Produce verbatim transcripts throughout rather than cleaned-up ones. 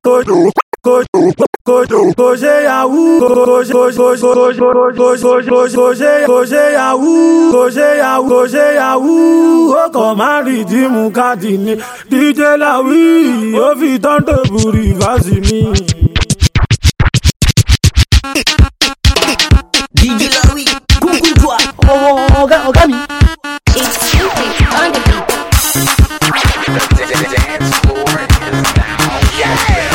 Hoje Yahoo, hoje hoje hoje hoje hoje hoje hoje hoje Yahoo, hoje Yahoo, hoje Yahoo. O comari di mukadini, D J Lawi, o fi tanto buri vasimi. D J Lawi, coucou toi. Oh, oh, oh, mi. It's stupid on the beat. The dance floor is now. Yeah.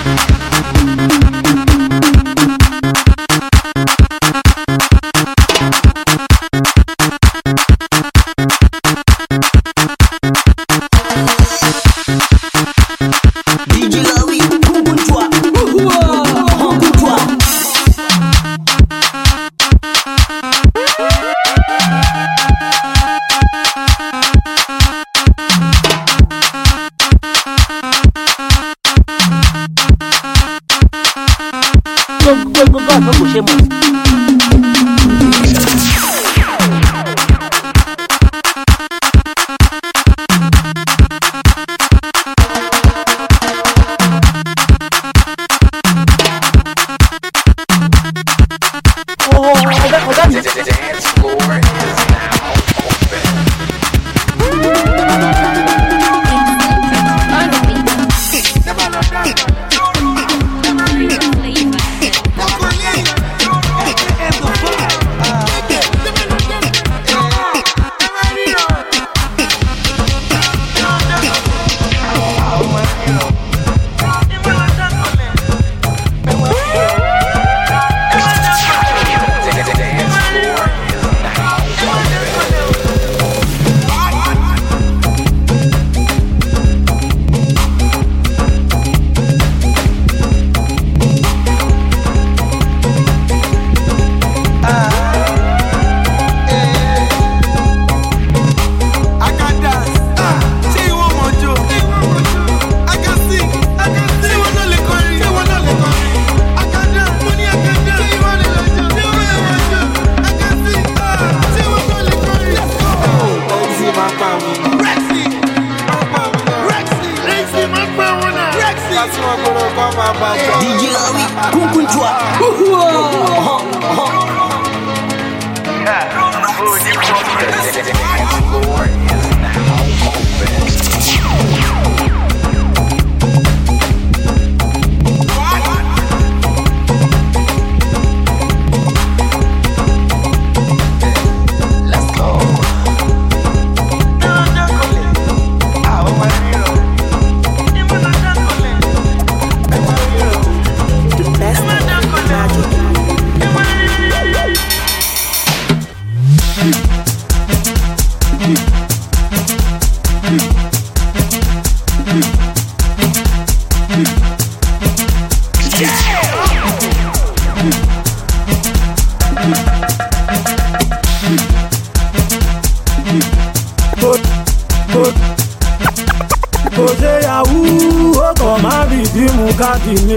Hoje Yahoo, o comari di mukadini,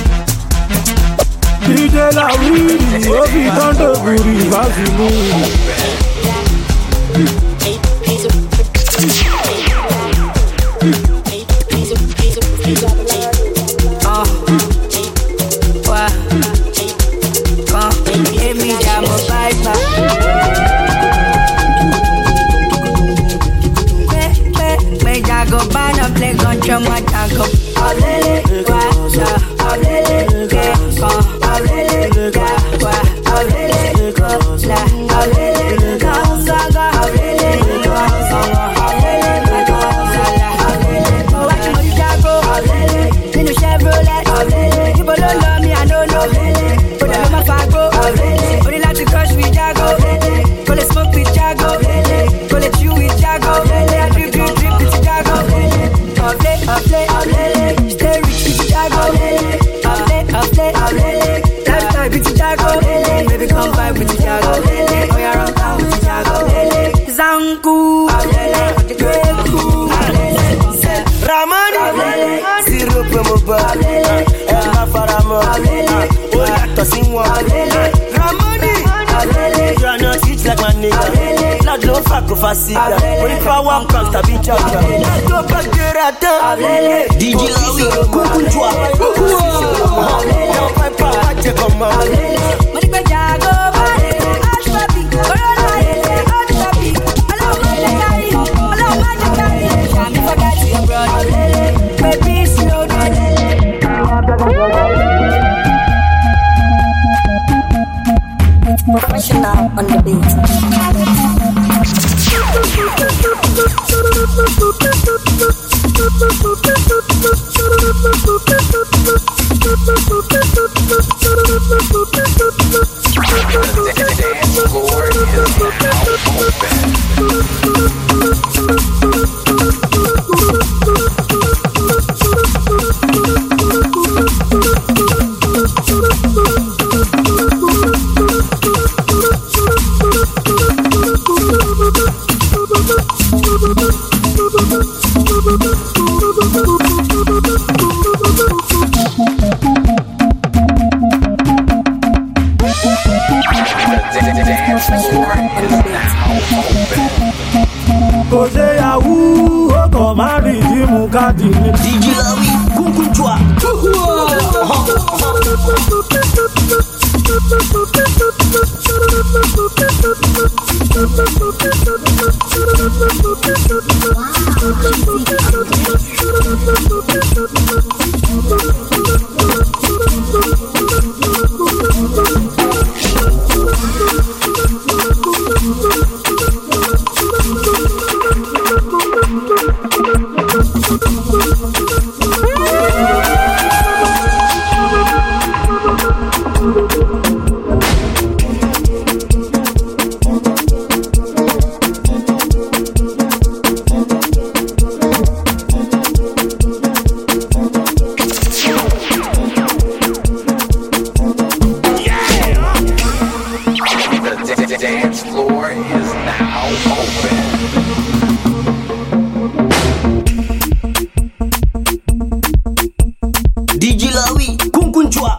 D J Lawi, o fi tanto buri vasimi. Facile, only for one comes to be charged. Let's go back to that. D J Lawi, coucou toi. Professional on the beat. Kò ṣe yahoo, ó kàn má rìdíìmù káàdì ni. D J Lawi, Kunkunchwa. Dance floor is now open. D J Lawi, Kunkunchwa.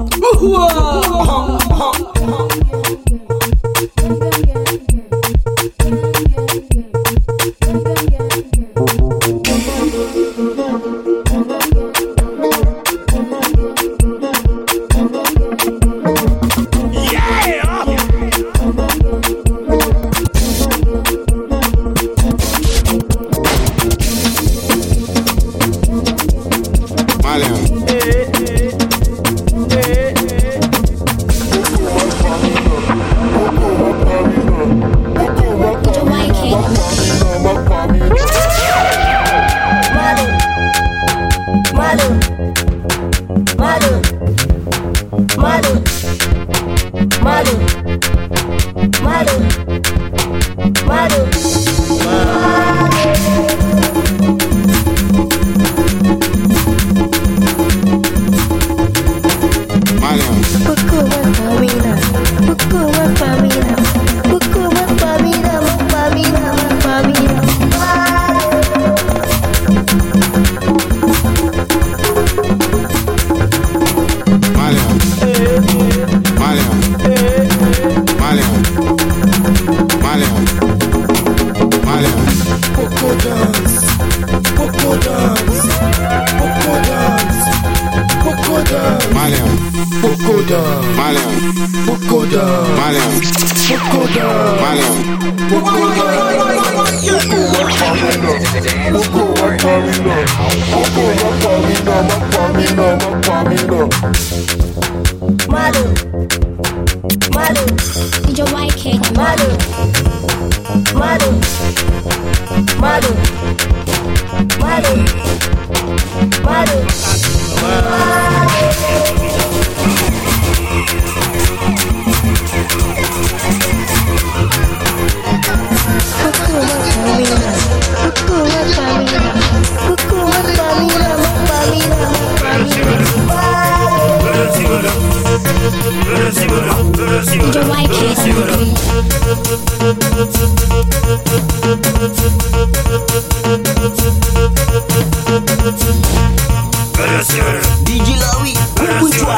D J Lawi, Kunkunchwa.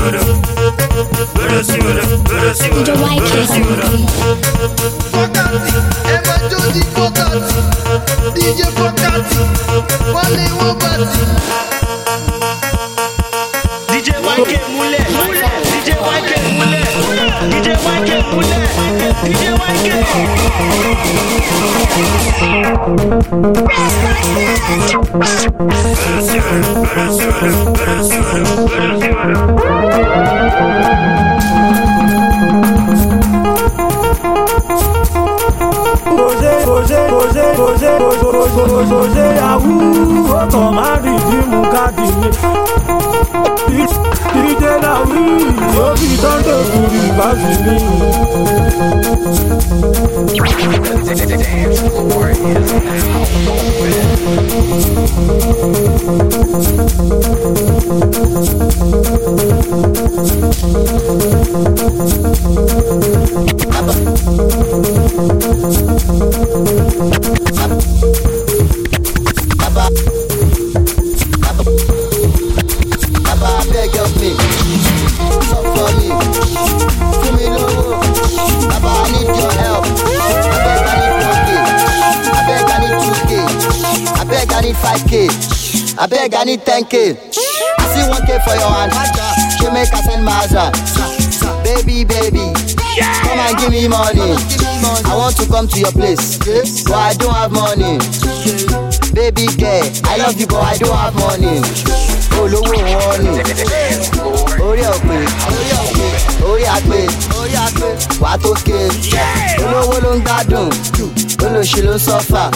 I beg, I need ten K. I see one K for your hand. She make us send Mazda. Baby, baby, come and give me money. I want to come to your place, but I don't have money. Baby girl, I love you, but I don't have money. Oh, low money. Orí ọ̀pẹ, orí àgbẹ̀, wà á tó ké. Olówó ló ń gbádùn, olóṣì ló ń sọ́fà.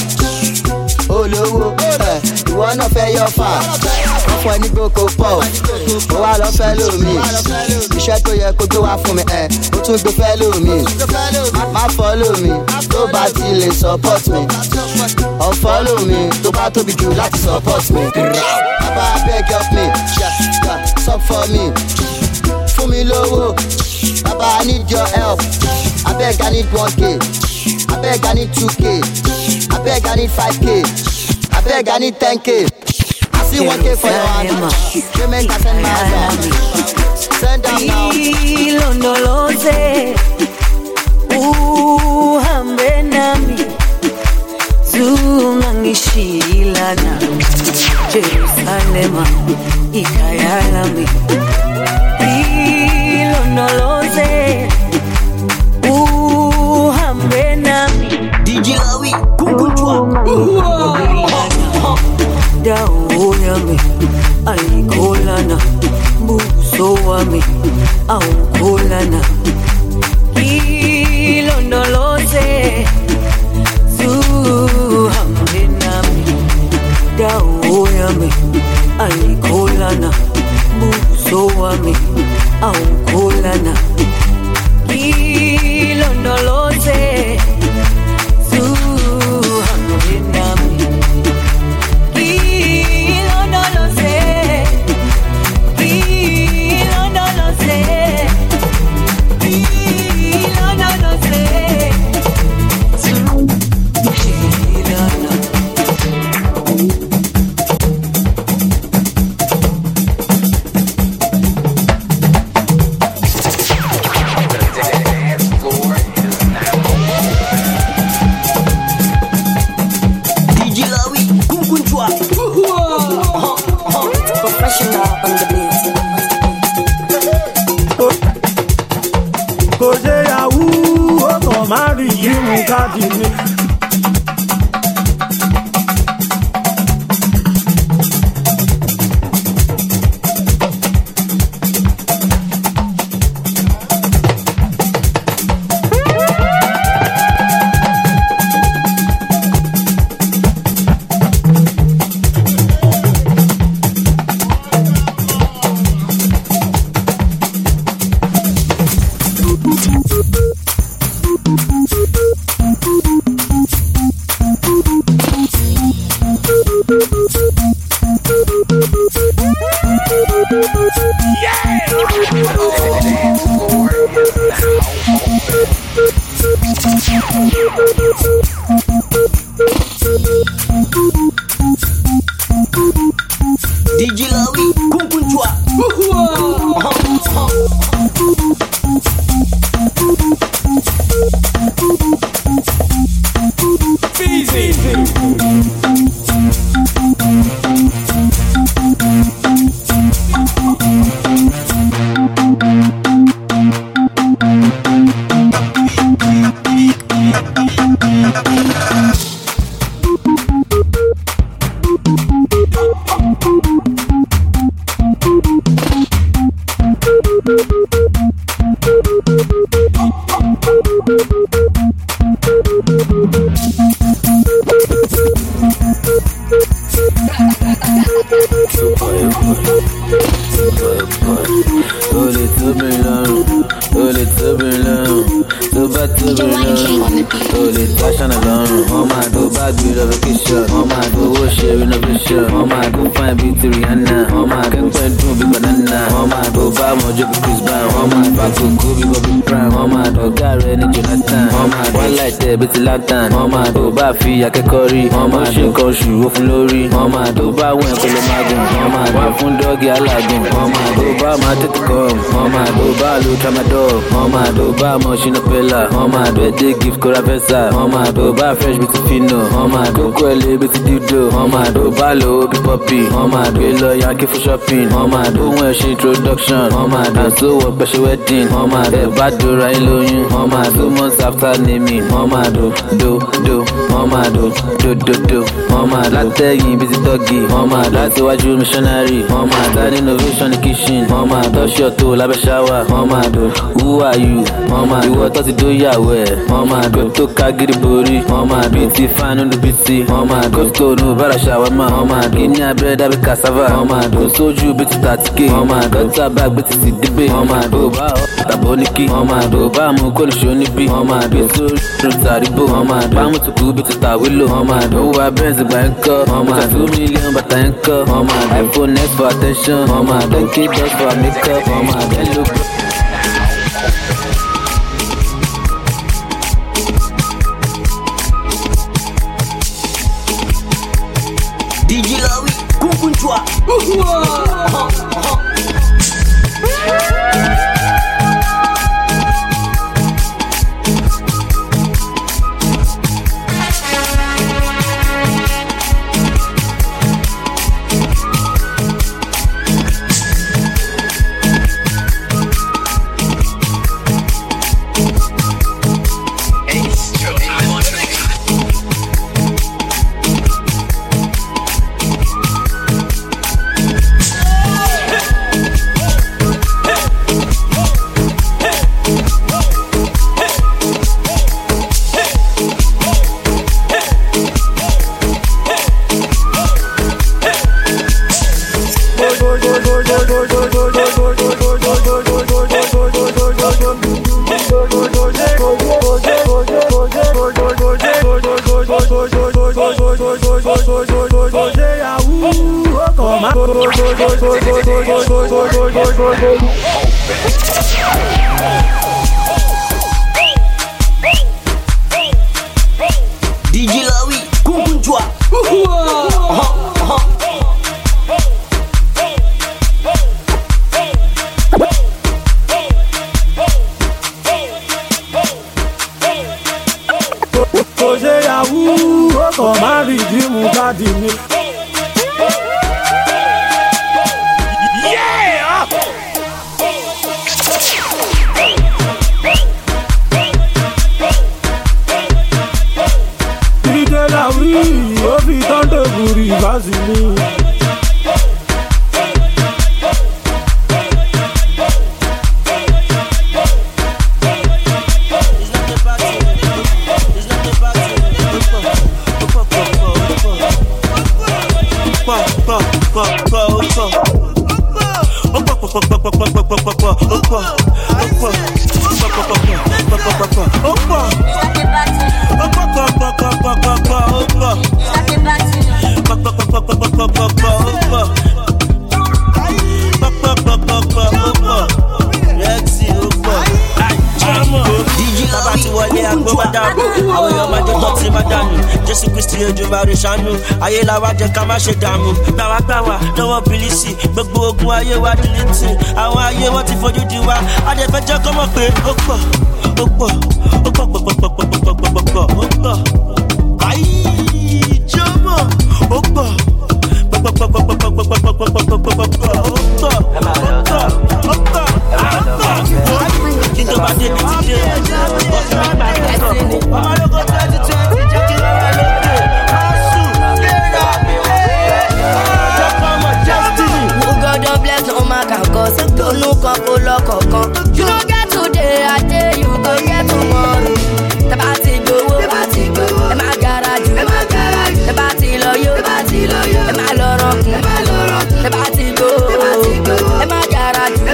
Olówó, ìwọ náà fẹ́ yọ fà. Wọ́n fún ẹ ní gbòkó pọ̀, ó wá lọ fẹ́ lómi. Iṣẹ́ tó yẹ kó gbé wá fún mi, ẹ̀ ó tún gbé fẹ́ lómi. Má follow mi, tó bá ti lè support mi. Unfollow mi, tó bá tóbi jù láti support mi. Bàbá abeg help me, stop for me. Fún mi lówó, bàbá I need your help. Abeg I need one K, abeg I need two K. Abeg I need five K, abeg I need ten K. I see one K for your hand. She make us send Mazda. Send them now. Londo loze, uhambe nami, zungangishilana, Jerusalema, ikayalami. Londo loze, uhambe nami. D J Lawi, Kunkunchwa. Dawo yami, alikolana, buso wami, aukolana. Ilondoloze, zuhambe nami. Dawo yami, alikolana, buso wami, aukolana. Ilondoloze, D J Lawi, Kunkunchwa. Hold it to me long, hold it to me long, to back to me long, hold it fashion alone. Oh my do bad with a vacation, oh my do worship innovation, oh my do find beauty Rihanna, oh my can find do big banana, oh my do buy more joke Chris Brown, oh my back to Kobe Bobby Brown, oh my do Gary and Jonathan, oh my one light there bitty lantern, oh my do buy fee I can curry, oh my do come shoe off lorry, oh my do buy one kilo magun, oh my do fun doggy alagun, oh my do buy my take come, oh my do buy look at my dog, oh my do buy machine pella, oh my do they give Coravesa, oh my do buy fresh bitty fino, oh my do quelle bitty dudo, oh my do buy low be puppy, oh my do lo yankee for shopping, oh my do when she introduction, oh my do so what but she wedding, oh my do bad do right low, oh my do months after naming, oh my do do do, oh my do do do do, oh my latte busy doggy, oh my that's what you missionary, oh my that innovation in kitchen, oh my touch your toe lab shower, oh my do who are you, oh my do what to do ya way, oh my do to kagiri buri, oh my beauty fan on the B C, oh my go to no bara shower ma, oh my do nya bread abi cassava, oh my do soju bit thirty k, oh my got a bag bit C D B, oh my do ba taboniki, oh my do ba mu ko shoni bi, oh my do so taribo, oh my ba mu to ku bit tawilo, oh my do wa benz bank, oh my two million batanka, oh my iPhone X for attention, oh my don't keep us for makeup, oh my then look. D J Lawi, Kukunchwa. D J Lawi, Kukunchwa. Oje Yahoo, oko mari di mu kadi mi. Yeah! D J Lawi, o fi tonto buri vasili. Jésù Kristi Olódùmarè ṣàánú ayé la wá jẹ́ ká má ṣe dààmú gbàwá gbàwá lọ́wọ́ bìlísì gbogbo ogun ayé wa dìlítì àwọn ayé wọn ti fojú di wa adẹ́fẹ́ jẹ́ kọ́ mọ̀ pé ó pọ̀ ó pọ̀ ó pọ̀ pọ̀ pọ̀ pọ̀ pọ̀ pọ̀ pọ̀ pọ̀ ó pọ̀ ayé jọmọ ó pọ̀ pọ̀ pọ̀ pọ̀ pọ̀ pọ̀ pọ̀ pọ̀ pọ̀ pọ̀ pọ̀ pọ̀ pọ̀ ó pọ̀ ó pọ̀ ó pọ̀ kí n tó bá débi ti dé ọ̀sán àgbà ẹ̀sìn ni ọmọ lóko twenty twenty jẹ́ kí wọ́n wà lókè ọ̀sùn lérà lọ́kọ̀ọ́mọ destiny. Who God don bless no man can cause tonú kan kó lọ́kọ̀ọ̀kan. You no get today, I tell you go get tomorrow. Tẹ́bá ti gbowó, ẹ má gara jù. Tẹ́bá ti lọ yó, ẹ má lọ rọ̀kùn. Tẹ́bá ti gbowó, ẹ má gara jù.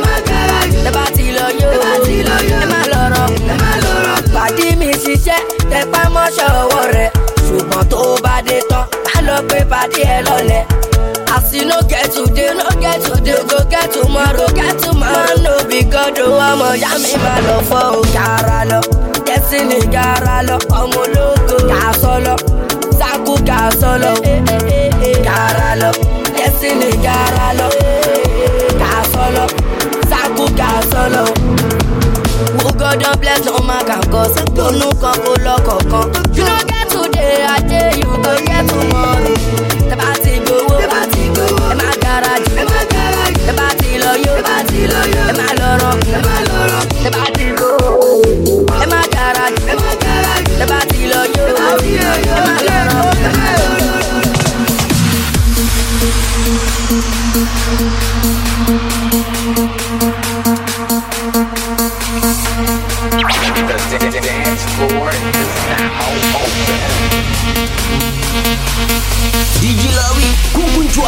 there lole. As you no get today, no get today, go get tomorrow, get tomorrow. No be God, oh, I'm a yummy man of oh, Caralo. Destiny, Caralo, I'm a logo, Casolo, Saku Casolo, Caralo, Destiny, Caralo, Casolo, Saku Casolo. Who God don't bless no man can cause, don't no come for luck or come. You don't get today, I tell you, go get tomorrow. The party go, the party go, in my garage, in my garage. The party love you, the party love you, in my loro, in my loro. The party go, in my garage, in my garage. The party love you, the party love you, in my loro, in my loro. The dance floor is now open. D J Lawi, Kukunchwa.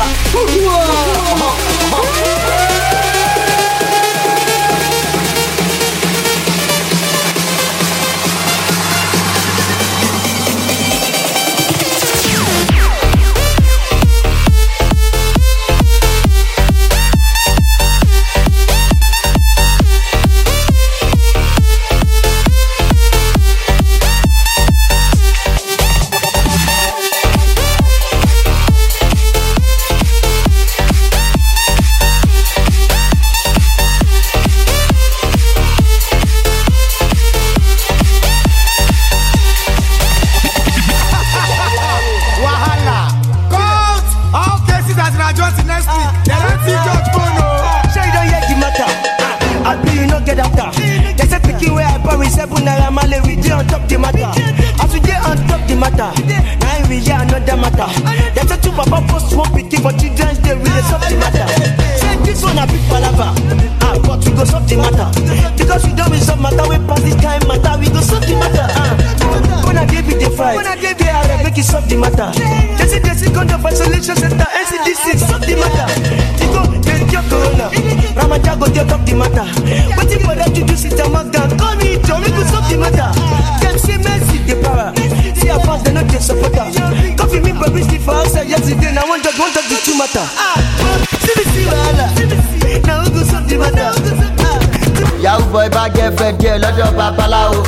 Yahoo boy bá girlfriend díẹ̀ lọ́dọ̀ babaláwo.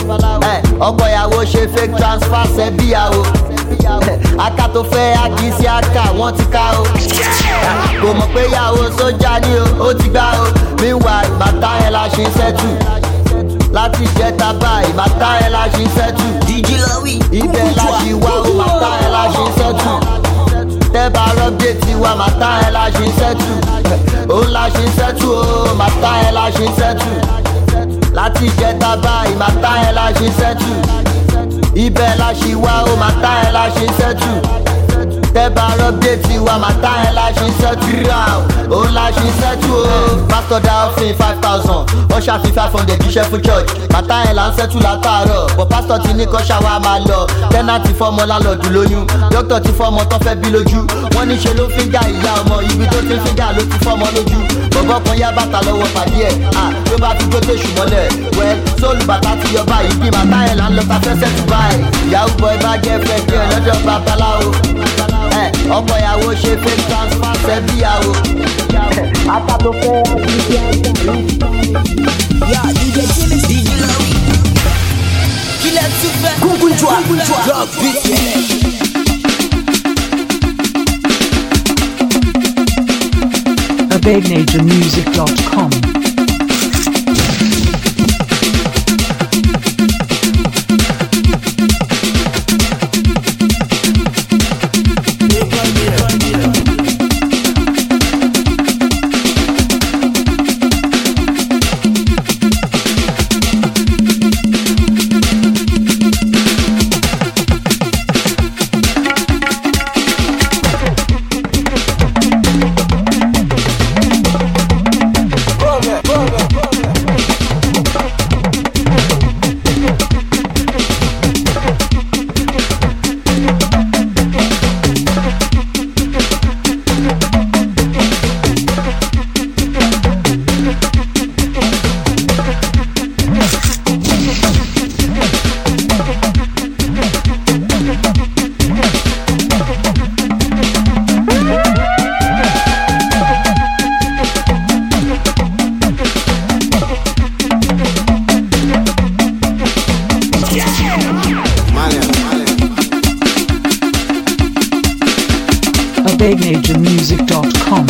Ọkọ ìyàwó ṣe fake transfer ṣẹ́bíyàwó. Aka tó fẹ́ àkì sí aka wọ́n ti ká o. Kò mọ̀ pé ìyàwó sójà ni o, ó ti gbá o. Meanwhile bàtà ẹ̀ la ṣe ń ṣẹ́tù. Láti jẹta báyìí bàtà ẹ̀ la ṣe ń ṣẹ́tù. D J Lawi, ibẹ̀ la ṣe wá o, bàtà ẹ̀ la ṣe ń ṣẹ́tù. Tẹ́bà rọ́bdé tiwa màtá ẹ̀ la ṣe ń ṣẹ́tù. Òun la ṣe ń ṣẹ́tù o, màtá ẹ̀ la ṣe ń ṣẹ́tù. Láti jẹta báyìí màtá ẹ̀ la ṣe ń ṣẹ́tù. Ibẹ̀ la ṣe wá o, màtá ẹ̀ la ṣe ń ṣẹ́tù. Tẹ́bà rọ́bdé tiwa màtá ẹ̀ la ṣe ń ṣẹ́tù. Òun la ṣe ń ṣẹ́tù o. Pastor dá òfin five thousand, ó ṣàfi five hundred jíṣẹ́ fún church. Màtá ẹ̀ la ń ṣẹ́tù látàárọ̀, but pastor ti ní kọ́ ṣàwá máa lọ. Tẹ́nàtì fọ́mọ lálọ́dún lóyún, dókítà ti fọ́mọ tán fẹ́ bí lójú. Wọ́n ní ṣe ló fíńgà ìyá ọmọ, ibi tó ti fíńgà ló ti fọ́mọ lójú. Bọ̀bọ̀ kan yá bàtà lọ́wọ́ pàdé ẹ̀, ló bá fi gbóté ṣùmọ́lẹ̀. Wẹ́ sóòlù bàtà ti yọ báyìí, bí màtá ẹ̀ là ń lọ ta fẹ́sẹ̀ tù báyìí. Yahoo boy bá jẹ́ fẹ́ díẹ̀ lọ́dọ̀ babaláwo. Ọkọ ìyàwó ṣe fake transfer ṣẹ́bíyàwó. Aka tó fẹ́ àkì sí aka. Ya D J Timis, D J Lawi. Killer Super, Kukunchwa, Drop Beat. a big nature music dot com beg nation music dot com.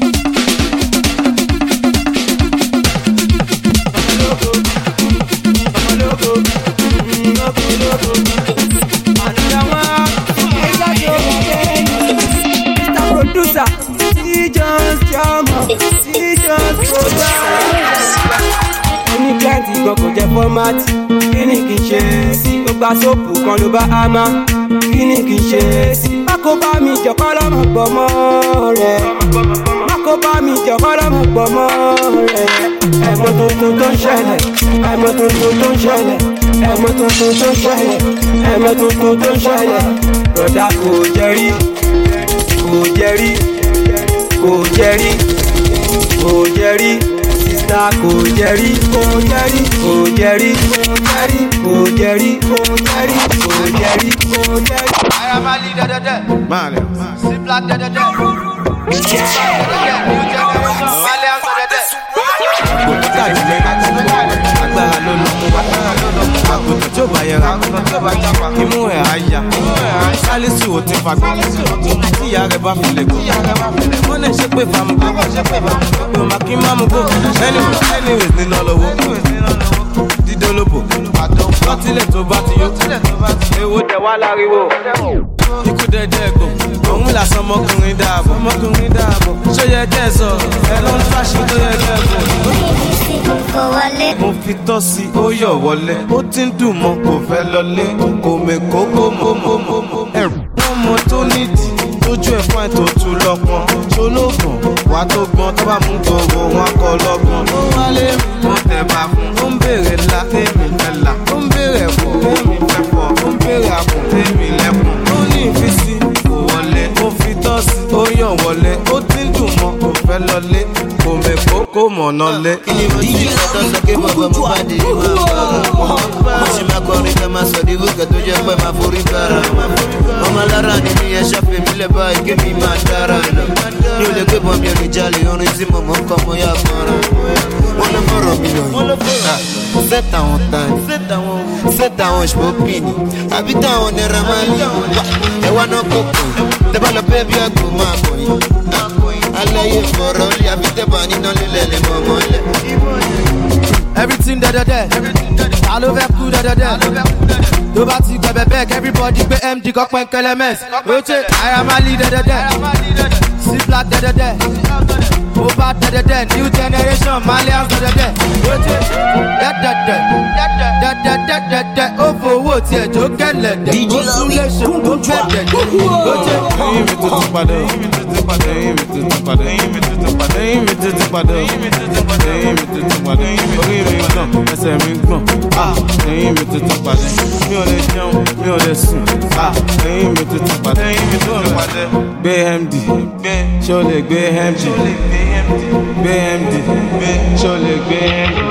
Producer, he just jam up, he just program. Any plenty kan kò jẹ́ format, kí ni kì í ṣe sí? Ó gba sóòpù kan ló bá hámà, kí ni kì í ṣe sí? Má kó bá mi jọ̀kọ́ lọ́mọ gbọ́mọ́ rẹ̀. Má kó bá mi jọ̀kọ́ lọ́mọ gbọ́mọ́ rẹ̀. Ẹ̀mọ́ tuntun tó ń ṣẹlẹ̀, ẹ̀mọ́ tuntun tó ń ṣẹlẹ̀, ẹ̀mọ́ tuntun tó ń ṣẹlẹ̀, ẹ̀mọ́ tuntun tó ń ṣẹlẹ̀. Rọ̀dà kò jẹ́rí. Kò jẹ́rí, kò jẹ́rí, kò jẹ́rí, sista kò jẹ́rí, kò jẹ́rí, kò jẹ́rí, kò jẹ́rí, kò jẹ́rí, kò jẹ́rí, kò jẹ́rí. Ayamali dẹ́dẹ́dẹ́, Mali, Sipla dẹ́dẹ́dẹ́, Malian dẹ́dẹ́dẹ́. Gbòmítà ìdílé agbára ló lọ, àgùntàn tí ó bá yẹra, imú ẹ̀ á yá, sálísì ò ti fagbọ́, tí ìyá rẹ̀ bá fi lè gbọ́, wọ́n lè ṣe pé fàmùgbò, gbòmà kí má mú gbò, anyways nínú ọlọ́wọ́, dídólóbò, lọ́tílẹ̀ tó bá ti yó, èwo tẹ̀ wá láriwo, ikú dẹ́dẹ́ gbò, òun làsán ọmọkùnrin dáàbò, ọmọkùnrin dáàbò, ṣó yẹ kẹ́ ẹ sọ, ẹ ló ń fàṣì tó yẹ kẹ́ ẹ bò. Mo fi tọ́ sí ó yọ̀ wọlé, ó ti ń dùn mọ́ kò fẹ́ lọlé, kò mẹ́kó kó mọ́ mọ́ mọ́ mọ́. Ẹ̀rù ọmọ tó nídìí, tójú ẹ̀ fún ètò tù lọ́pọ̀n, ṣolóògùn wà tó gbọ́n tó bá mú gbogbo wọn kọ lọ́gbọ̀n. Ó wálé mi, mo tẹ̀ bá fún, ó ń béèrè ńlá, tèmi fẹ́lá, ó ń béèrè ẹ̀fọ́, tèmi fẹ́fọ́, ó ń béèrè àpò, tèmi lẹ́kùn. Ó ní ìfísí, kò wọlé, ó fi tọ́ sí, ó yọ̀ wọlé, ó ti ń dùn mọ́ kò fẹ́ lọlé, kò mẹ́kó kó mọ̀ náà lé. Díjí lọ́tọ̀ sọ pé bọ̀bọ̀ mo bá dé ìwà mo sì máa kọrin ká máa sọ di wíkẹ̀ tó jẹ́ pé máa forí kára. Ọmọ alára ni mi yẹn ṣàfihàn mi lẹ̀ báyìí kí mi máa dára lọ. Mi ò lè gbé bọ́n mi ò lè jalè orin tí mo mọ̀ ń kọ́ mo yá fọ́nra. Wọ́n lọ fọ́rọ̀ mi lọ yìí. Set àwọn tani, set àwọn ṣòpìnì, àbí táwọn nira máa ń lè. Ẹ̀wá náà kò kàn, tẹ́ bá lọ bẹ́ẹ̀ bí àgbò máa kọ̀ yìí. Alaye fọ̀rọ̀ lé àbí tẹ́bà nínú lílẹ̀ lè mọ̀ mọ́lẹ̀. Everything dẹ́dẹ́dẹ́, ta ló fẹ́ kú dẹ́dẹ́dẹ́. Tó bá ti gbẹ̀bẹ̀ bẹ́ẹ̀ everybody gbé M D kọ́ pẹ́ńkẹ́ lẹ́mẹ̀s. Oche Ayamali dẹ́dẹ́dẹ́, Sipla dẹ́dẹ́dẹ́, Oba dẹ́dẹ́dẹ́, New Generation Malians dẹ́dẹ́dẹ́. Oche dẹ́dẹ́dẹ́, dẹ́dẹ́dẹ́dẹ́dẹ́, ó fowó tiẹ̀ jó kẹ́lẹ̀dẹ́. Ó tún lè ṣe ó fẹ́ dẹ́dẹ́. Oche ẹyin mi tuntun padà, ẹyin mi tuntun padà, ẹyin mi tuntun padà, ẹyin mi tuntun padà, ẹyin mi tuntun padà, ẹyin mi tuntun padà, ẹyin mi tuntun padà, orí mi gbọ̀n, ẹsẹ̀ mi gbọ̀n, ẹyin mi tuntun padà, mi ò lè jẹun, mi ò lè sùn, ẹyin mi tuntun padà, ẹyin mi tuntun padà, gbé M D, ṣé o lè gbé M D, gbé M D, ṣé o lè gbé M D.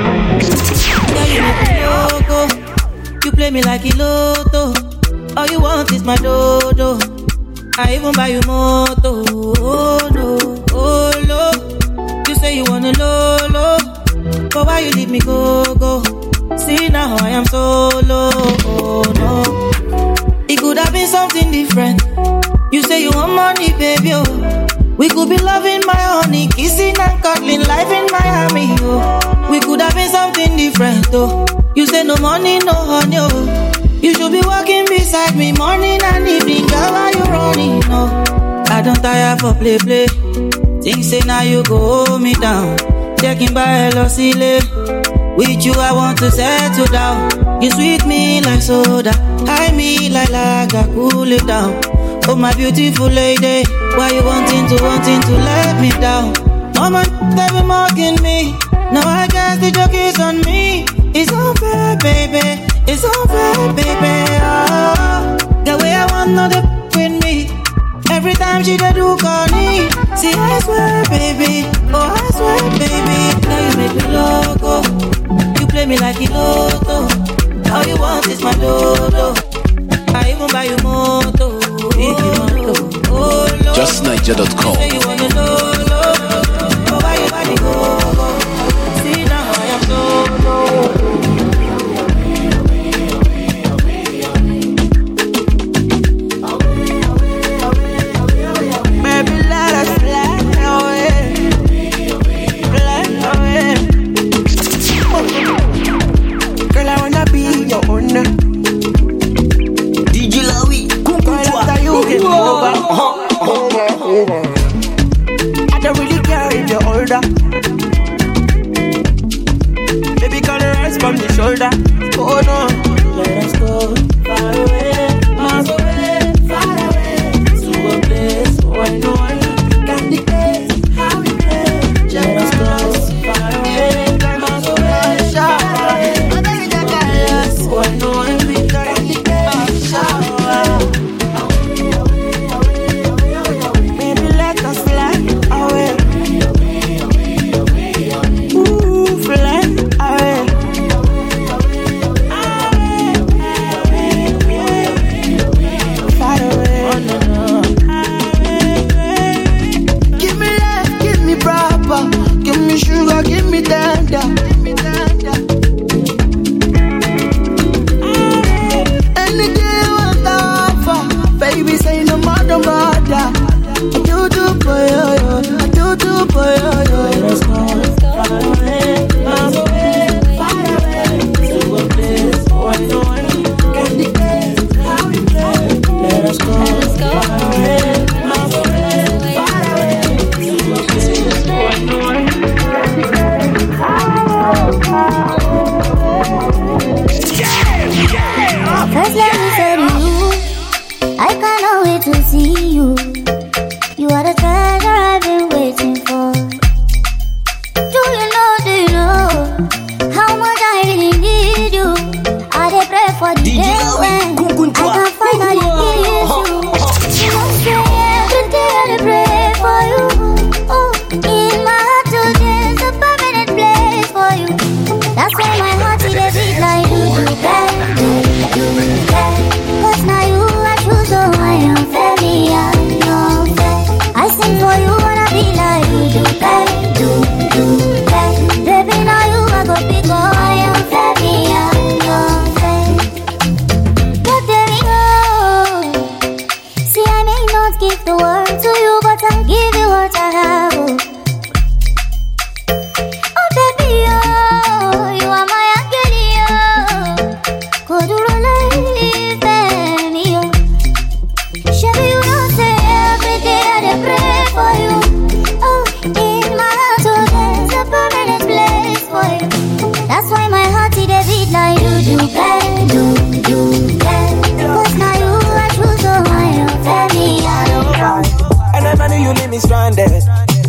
You play me like a lotto. All you want is my dodo. I even buy you moto. Oh no, oh no. You say you wanna lolo, but why you leave me go go? See now I am solo. Oh no, it could have been something different. You say you want money, baby. Oh, we could be loving my honey, kissing and cuddling, life in Miami. Oh, we could have been something different. Oh, you say no money, no honey. Oh, you should be walking beside me morning and evening. Girl, why you running? No, I don't tire for play play. Think say now you go hold me down. Checking by hello silly. With you I want to settle down. You sweet me like soda, high me like lager, cool it down. Oh my beautiful lady, why you wanting to wanting to let me down? Mama, they be mocking me. Now I guess the joke is on me. It's unfair, baby. It's unfair, baby. Oh, the way I want no the with me. Every time she do call me. See, I swear, baby. Oh, I swear, baby. Now you make me loco. You play me like a lotto. All you want is my dodo. I even buy you moto. If you want to, oh Lord. just niger dot com. You say you wanna know, oh, why you body go, go? See now I am solo. Baby, closer. Hold on. Let us go far away, miles away, far away, to a place where no one can dictate how we play. Let us go far away, miles away, far away, to a place where no one can dictate how we play. Maybe let us fly away. Ooh, fly away. Give me sugar, give me tender. Any day you want to offer, baby say no matter what. I do do for you, I do do for you. Let's go far away, miles away, far away, to a place where no one can dictate how we play. Let us go far away, miles away, far away, to a place where no one. First let me say to you, I cannot wait to see you. You are the treasure I've been waiting for. Do you know, do you know how much I really need you? I dey pray for the day when I can finally kiss you. You know say every day I dey pray for you. Oh, in my heart today is a permanent place for you. That's why my heart is a beat like you do, baby. Cause now you are true, so I am very unfair. I sing for you wanna be like you do, baby, do, do, baby. Baby, now you are go big, oh, I am very unfair. But there we go. See, I may not give the world to you, but I'll give you what I have. Oh. Oh baby, oh, you are my angel, oh. Could you relieve me, oh? Shabby, you don't say every day I dey pray for you. Oh, in my heart, oh, there's a permanent place for you. That's why my heart is a beat like you do, babe, do, do, babe. Cause now you are true, so I am very unfair. I never knew you leave me stranded.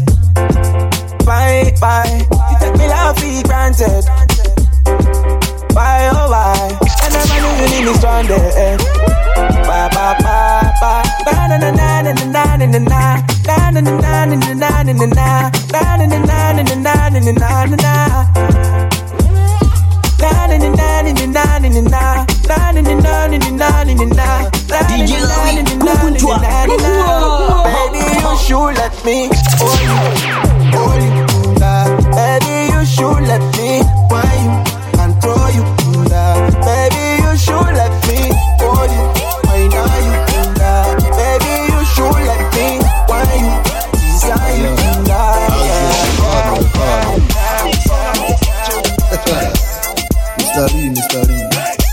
Bye, bye. You take me love for granted. Why, oh, why? I never knew you leave me stranded. Bye, bye, bye, bye. Na na na na na na na na na. Na na na na na na na na na. Na na na na na na na na na na na. Na na na na na na na na na. Na na na na na na na na. D J Larry, Kukunchwa. Baby, you should let me hold you, hold you. Baby, you should let me wine you and throw you. Baby, you should let me hold you, wine you. Baby, you should let me wine you, desire you. Mister Lee, Mister Lee.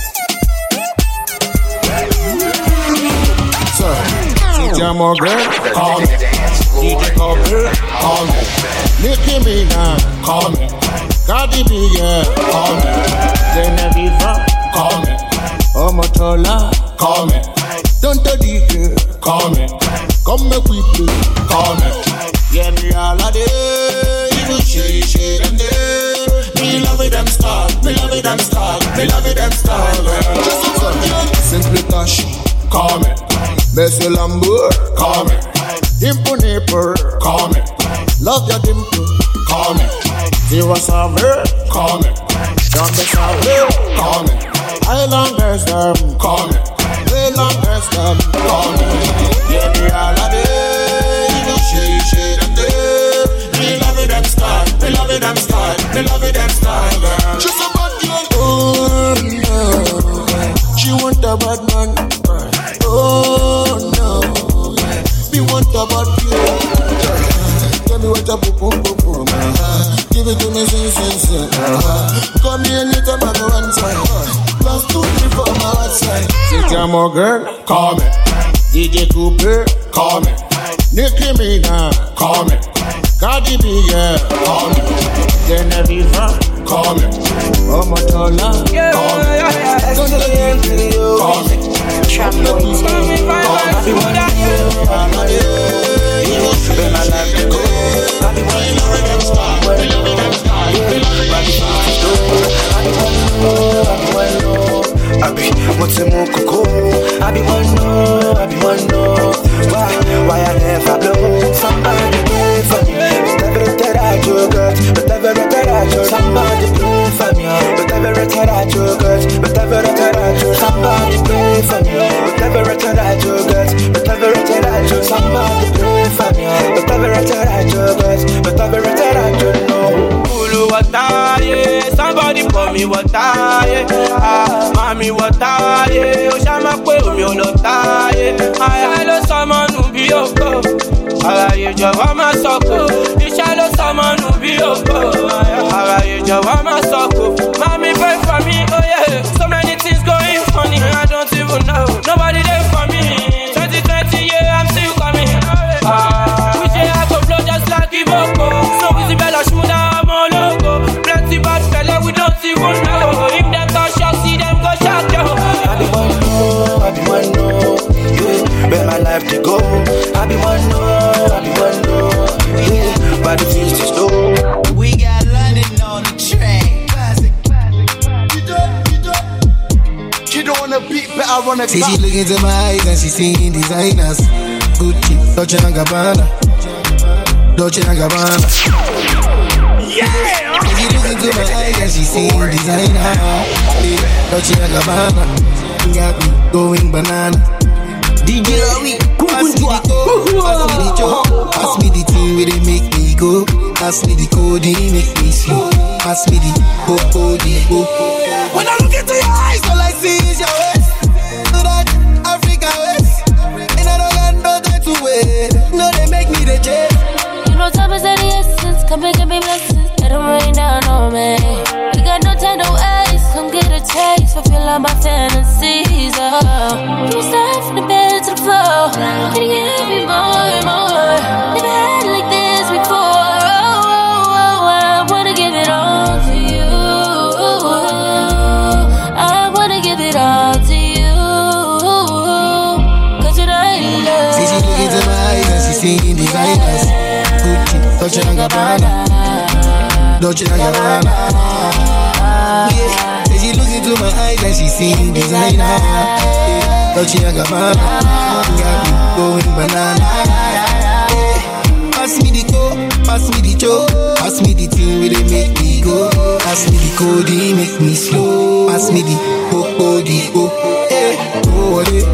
Cynthia Morgan, call me. D J Cooper, call me. Nicki Minaj, call me. Cardi B, yeah, call me. Genevieve, call me. Omotola, call me. Don't D J, call me. Come make we play, call me. Yeah, me all a day. Even she, she, them day. Me love it, them star. Me love it, them star. Me love it, them star. Simply Tash, call me. Bessie Lambour, call me. Dimple Nipper, call me. Love your dimple, call me. Zero Summer, call me. John the Summer, call me. Islanders, them, call me. Islanders, them, call me. Yeah, me all a day. You know she, she, them day. Me love it, them style. Me love it, them style. Me love it, them style, girl. She's a bad girl. Oh, no. She want a bad man. Oh no, we want a bad girl. Tell me what a boom boom boom boom. Give it to me, sing sing sing. Come here later, my go inside. Plus two three four my outside. Cynthia Morgan, call me. D J Cooper, call me. Nicki Minaj, call me. Cardi B, yeah, call me. Genevieve, call me. Oh my dollar, yeah, Call me. yeah, yeah. Excellent, Call me. Trap Call me, Call me. Spend my life to go. I be one love, I be one love. I be what's a more cocoa. I be one no, I be one no. Why, why I never blow? Somebody pray for me. But every time I do good, but every time I do somebody pray for me. But every time I do good, but every time I do somebody pray for me. But every time I do good, but every time I do somebody pray for me. But every time I do good, but every time I do no. Ulu water, yeah. Somebody pour me water, yeah. Ah, mommy water, yeah. Oshama kwe umi olota, yeah. I love someone who be oko. Alaye jọ̀wọ́ má sọ̀kò. Iṣẹ́ ló sọmọ nù bí oko. Alaye jọ̀wọ́ má sọ̀kò. Mommy pray for me, oh yeah. So many things going funny, I don't even know. Nobody there for me. twenty twenty, yeah, I'm still coming. Ah, we say I go blow just like Iboko. So easy bella shmuda, I'm all loco. Plenty bad fella, we don't even know. If them touch us, see them go shot yo. I be one no, I be one no. Yeah, bet my life to go. I be one no, I be one no. Yeah, but the feels too slow. We got London on the train. Classic. She don't wanna beat, but I wanna. See, she look into my eyes and she seeing designers. Gucci, Dolce and Gabbana, Dolce and Gabbana. Yeah. See, she look into my eyes and she seeing designer. Dolce and Gabbana, got me going banana. D J Lowy, pass me the code, pass me the joke, pass me the thing where they make me go. Pass me the code, they make me slow. Pass me the coco, the go. When I look into your eyes, all I see is your waist. So that African waist, and I don't got no time to wait. No, they make me the jet. You know time is of the essence, come and give me blessings. Let them rain down on me. We got no time to waste, come get a taste. Fulfill all my fantasies, oh. Can you start from the bed to the floor? Can you give me more and more? Never had it like this before. Oh, oh, oh, I wanna give it all to you. I wanna give it all to you. Cause tonight you love. See, she look into my eyes and she seeing designers. Gucci, Dolce and Gabbana, Dolce and Gabbana. Yeah. See, she look into my eyes and she seeing designer. Yeah. Dolce and Gabbana, got me going banana. Yeah. Pass me the code, pass me the choke, pass me the thing where they make me go. Pass me the code, they make me slow. Pass me the coco, the go. Hey, go with it.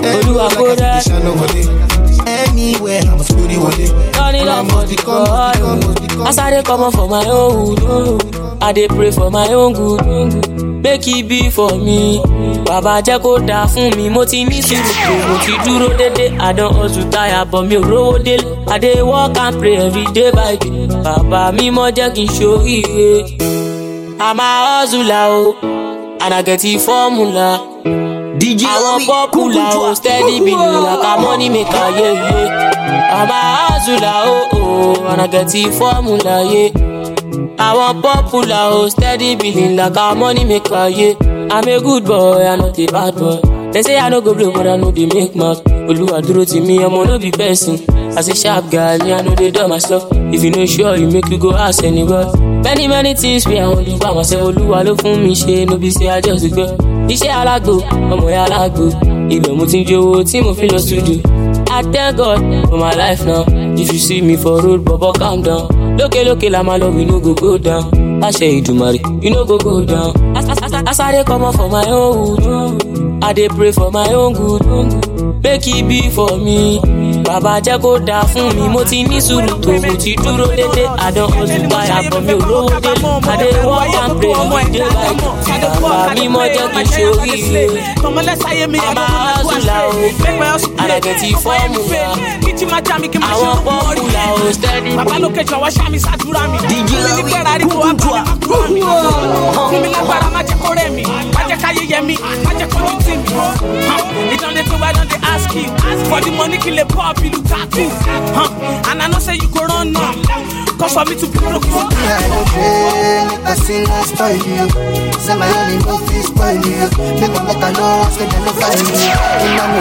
Anywhere, I'm a study one day. Turn it up for the call. As I dey come up for my own good, I dey pray for my own good. Make it be for me. Baba jẹ́ kó dáa fún mi. Mo ti ní sùúrù pé mo ti dúró dédé. I don hustle tire but mi ò rówó délé. I dey work and pray every day by day. Baba mi mọ jẹ́ kí n ṣoríire. I'm a hustler o, and I get the formula. D J Lowy, popular oh, steady billing like a money maker, yeah, yeah. I'm a hustler, oh, oh, and I get the formula, yeah. I want popular oh, steady billing like a money maker, yeah. I'm a good boy, I'm not a bad boy. They say I no go blow, but I know they make mouth. Oluwa dúró tì mí, I'm no be person. As a sharp guy, me I know they do myself. If you no sure, you make you go ask anybody. Many many things me I only by myself. Oluwa ló fún mi ṣe, no be say I just go. Iṣẹ́ alágbo, ọmọ ya alágbo. Ibẹ̀ mo ti ń jowó tí mo fi lọ studio. I thank God for my life now. If you see me for road, bobo calm down. Lókè lókè la máa lọ, we no go go down. Àṣẹ Ìdùmarè, you no go go down. As I dey come up for my own good, I dey pray for my own good. Make it be for me. Baba jẹ́ kó dáa fún mi. Mo ti ní sùúrù tó mo ti dúró dédé. I don hustle tire but mi ò rówó délé. I dey work and pray every day like that. Baba mi mọ jẹ́ kí n ṣoríire. I'm a hustler o, and I get the formula. Àwọn popular o, steady. Bàbá lókè jọ̀wọ́ ṣá mi ṣàdúrà mi. D J Lowy, kúkú mi. Fún mi lágbára má jẹ́ kó rẹ̀ mí. Má jẹ́ káyé yẹ mí. Má jẹ́ kó ní tì mí. Ìdánlẹ̀ tó wá dán dey ask you. For the money kill a pop, you look at you. And I know say you go run now. Cause for me to be broke. I don't pay, I nothing less spoil you. Say my only love is spoil you. Make my make I know, so they no find me. In my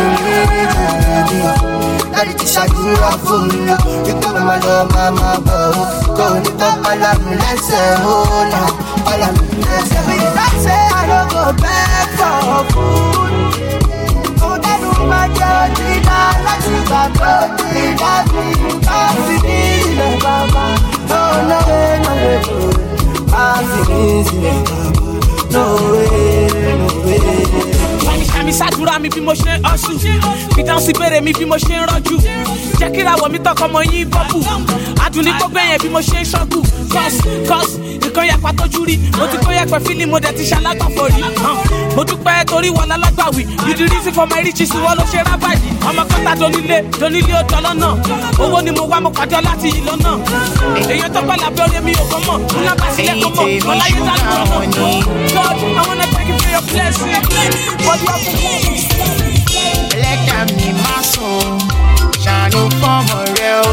mood, daddy to shagura for you. You come my love, mama, bow. Don't it up, I love me, let's say, oh, now. I love me, let's say. Don't say I don't go back for food. Oh, that woman, you're the man, like you got to be that me. I'm feeling the mama. No, no way, no way. I'm feeling the mama. No way, no way. Mi ṣàdúrà mi bí mo ṣe ń ọ̀ṣù fìdáhùn sí bèrè mi bí mo ṣe ń rọ́jú jẹ́ kí ìràwọ̀ mi tọkọ mọ yín bọ́bù adùn ní gbogbo ẹ̀yẹn bí mo ṣe ń ṣọ́gù cos cos nǹkan yàpá tójú rí mo ti kó yẹpẹ fílì mo dẹ̀ ti ṣalágbàfọ̀ rí mo dúpẹ́ torí wọn lálágbàwí you the reason for my riches wọ́n ló ṣe rábàdì ọmọ kọ́ta donílé donílé ó dán lọ́nà owó ni mo wá mo pàdé láti yìí lọ́nà èèyàn tó pẹ́ lábẹ́ orí mi ò kọ́ mọ̀ múná bá sílẹ̀ kọ́ mọ̀ ọláyé dá lọ́nà God I wanna thank you for your blessing for your performance. Ẹlẹ́dàá mi máa sùn ṣàánú fọ́mọ rẹ o.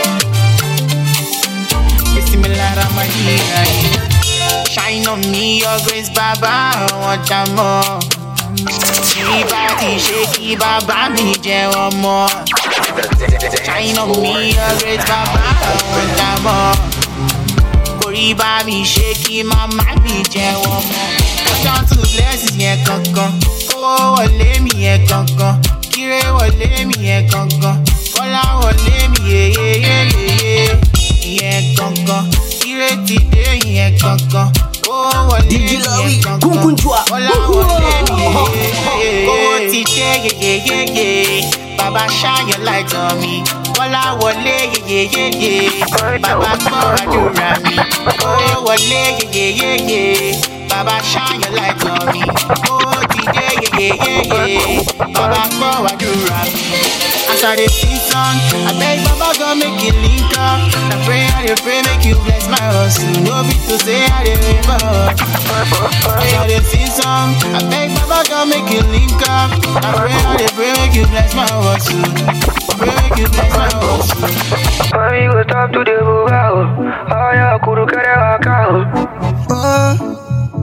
Èsì mi lára máa yí ayé. Shine on me your grace bàbá àwọn jàmọ́. Kí bá ti ṣe kí bàbá mi jẹ́ ọmọ. Shine on me your grace bàbá àwọn jàmọ́. Kórí bá mi ṣe kí màmá mi jẹ́ ọmọ. Count to blessings yẹn kankan. Kówó wọlé mi yẹn kankan. Kíre wọlé mi yẹn kankan. Kọ́lá wọlé mi yeyeyeyeye yẹn kankan. Kíre ti dé yẹn kankan. Kówó wọlé mi yẹn kankan. Kọ́lá wọlé mi yeyeyeye. Kówó ti dé yeyeyeye. Baba shine your light on me. Kọ́lá wọlé yeyeyeye. Baba gbọ́ àdúrà mi. Kówó wọlé yeyeyeye. Baba shine your light on me. Oh, today, yeah, yeah, yeah, yeah. Baba, go and do rap. As I dey sing song, I beg Baba God make it link up. I pray, I dey pray, make you bless my hustle. No be to say I dey remember. As I dey sing song, I beg Baba God make it link up. I pray, I dey pray, make you bless my hustle. Pray, make you bless my hustle. When we go talk to the bugao, oh yeah, kuru kere wakao. Oh.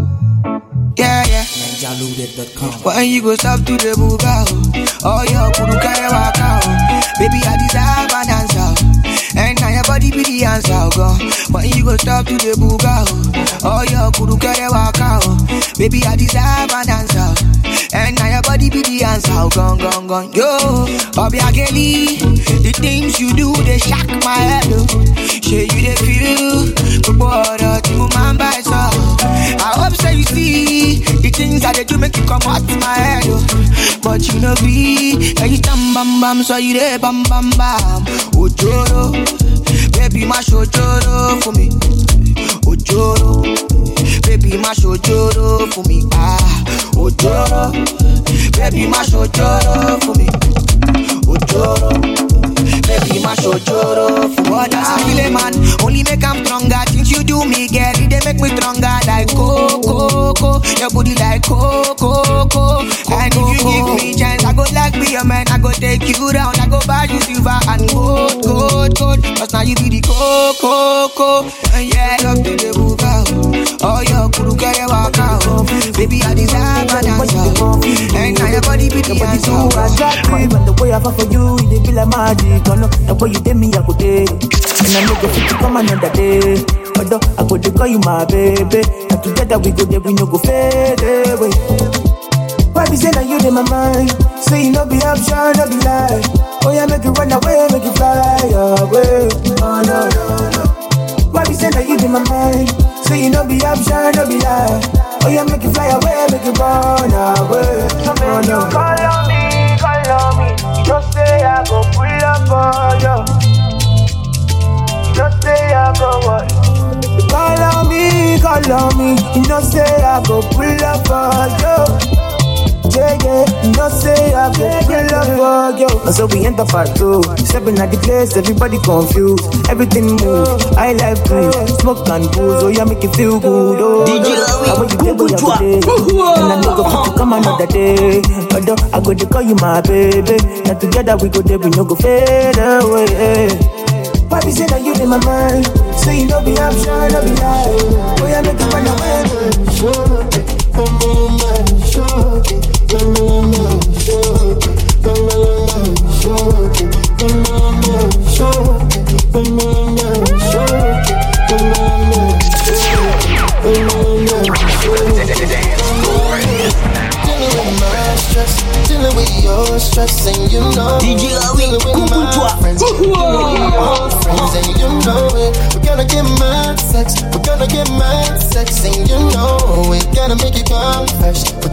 Yeah, yeah. When you go stop to the buga, oh, your kuru kare waka, baby, I deserve an answer, and now your body be the answer, go. When you go stop to the buga, oh, your kuru kare waka, baby, I deserve an answer, and now your body be the answer, gone, gone, gone. Yo, Obiageli, the things you do, they shock my head, oh. Shey you they feel, but what you man by so. I hope so you see the things that they do make you come out my head, oh. But you know be, and you stand bam bam, so you there bam bam bam. Ojoro, baby mash ojoro for me. Ojoro, baby mash ojoro for me. Ah, ojoro, baby mash ojoro for me. Ojoro, baby mash ojoro for me. What does I feel, man? Only make I'm stronger. Things you do me, girl, they make me stronger. Like coco, coco, your booty like coco, coco. And if you give me chance, I go like be a man. I go take you down. I go buy you silver and gold, gold, gold. Cause now you be the coco, coco. And yeah, love to the buga. Oh, your kuru kare waka. Baby, I deserve an answer. And now your body be the answer. But the way I fall for you, it be like magic. The way you did me, I go day. And I make a fit to come another day. Although I go to call you my baby. And together we go there, we no go fade away. Why be say that you in my mind? Say you no be option, no be lie. Oh yeah, make you run away, make you fly away. Oh no, no, no. Why be say that you in my mind? Say you no be option, no be lie. Oh yeah, make you fly away, make you run away. So oh, no. You call on me, call on me. You don't say I go pull up on you. Just say I go what? You call on me, call on me. You don't say I go pull up for you. Yeah, yeah, you don't say I go pull up for you. And so we enter part two. Stepping at the place, everybody confused. Everything move, I like food. Smoke and booze, oh yeah, make you feel good. Oh, D J Larry, Google Drop. And I know go fit to come another day. Although I go to call you my baby. And together we go there, we no go fade away. Why be say that you in my mind? Say you no be option, no be lie. Oh yeah, make you run away.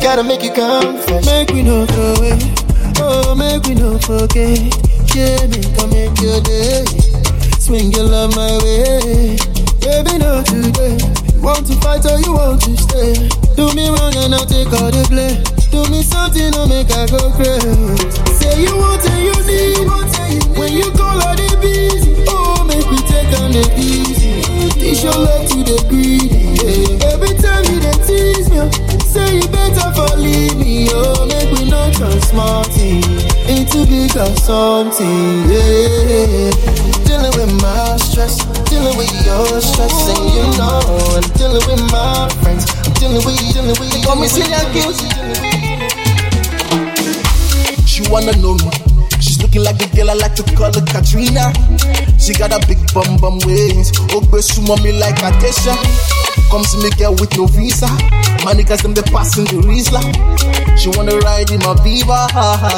gotta make you come fresh. Make we no throw away. Oh, make we no forget. Yeah, make I make your day. Swing your love my way. Baby, no today. You want to fight or you want to stay? Do me wrong and I'll take all the blame. Do me something to make I go crazy. Say you want and you need. When you call her the busy. Oh, make we take on the easy. Teach your love to the greedy. Yeah. Every time you dey tease me, say you better for leave me. Oh, make we not turn small thing into big or something. Yeah. Dealing with my stress, dealing with your stress, and you know I'm dealing with my friends. I'm dealing with you, dealing with you. Call me silly and guilty. She wanna know me. She's looking like the girl I like to call her Katrina. She got a big bum bum waist. Ogbe sumo me like a Kesha. Come see me girl with no visa. My niggas them they passing the Rizla. She wanna ride in my Viva.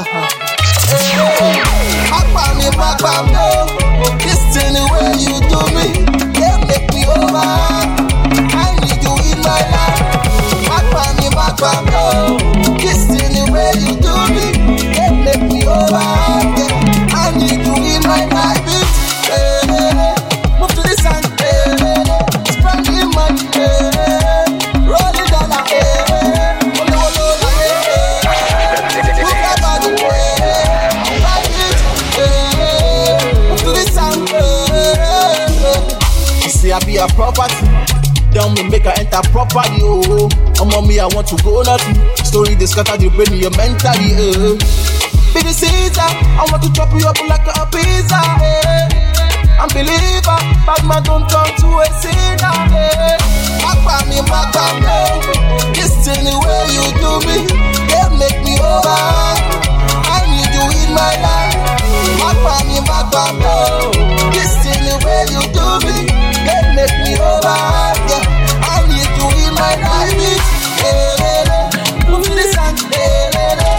Back me, back me. This thing the way you do me, yeah, make me over. I need you in my life. Back me, back me. This thing the way you do me, yeah, make me over. Yeah, I need you in my life. Hey, hey, hey. Move to the sun. Hey, hey, hey. Spend the money. Hey, hey. Roll it down. Hey, hey. Olo, olo, hey, hey. Move that body. Hey, hey. Ride it. Hey, hey. Move to the sun. Hey, hey. She say I be a property. Tell me make her enter properly. Oh, I'm on me. I want to go nothing. Story they scatter the brain, your mentally. Oh. Be the Caesar, I want to chop you up like a pizza. Eh. I'm believer, bad man don't turn to a sinner. Eh. Back by me, back by me. This thing the way you do me, they make me over. I need you in my life. Back by me, back by me. This thing the way you do me, they make me over. Yeah, I need you in my life. Eh. Move to the sun. Eh.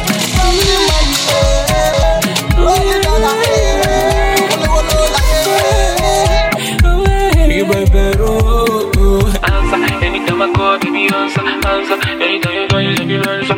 Anytime I call, baby, answer, answer. Anytime you call, you let me answer.